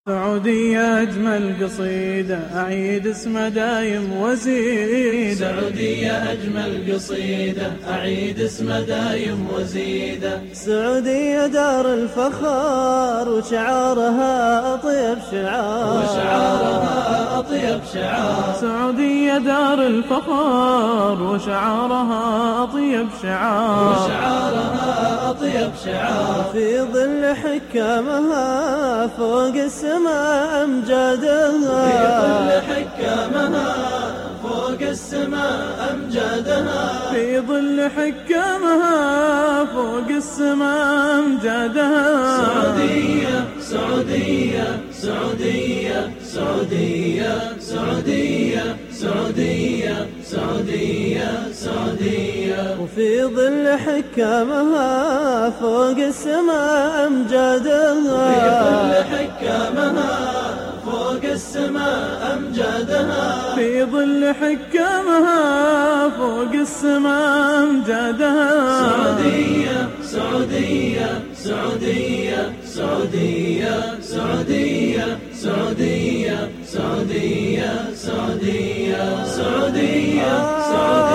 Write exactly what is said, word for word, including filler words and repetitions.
سعودية أجمل قصيدة أعيد اسم دايم وزيدة. سعودية أجمل قصيدة أعيد اسم دايم وزيدة. سعودية دار الفخار وشعارها أطيب شعار، وشعارها أطيب شعار. سعودية دار الفخار وشعارها أطيب شعار، وشعارها أطيب شعار. في ظل حكامها فوق السماء أمجادها، في ظل حكامها فوق السماء أمجادها. في ظل حكامها فوق السماء أمجادها. سعودية سعودية سعودية سعودية سعودية سعودية سعودية سعودية. وفي ظل حكامها فوق السماء أمجادها، في ظل حكامها فوق السماء أمجادها. في ظل حكامها فوق السماء أمجادها. سعودية سعودية سعودية سعودية سعودية سعودية سعودية سعودية سعودية سعودية